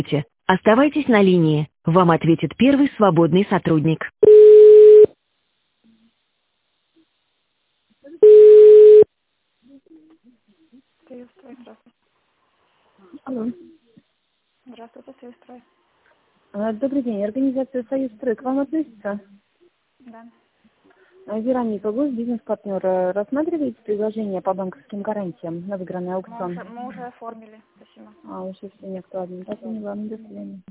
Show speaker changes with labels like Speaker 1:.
Speaker 1: Оставайтесь на линии. Вам ответит первый свободный сотрудник.
Speaker 2: Союзстрой, здравствуйте.
Speaker 3: Алло.
Speaker 2: Здравствуйте, Союзстрой.
Speaker 3: Добрый день. Организация «Союзстрой» к вам относится?
Speaker 2: Да.
Speaker 3: Вероника, вы бизнес-партнер. Рассматриваете предложение по банковским гарантиям на выигранный аукцион?
Speaker 2: Мы уже оформили. Спасибо.
Speaker 3: Уже все не актуально. Да, поняла. До свидания.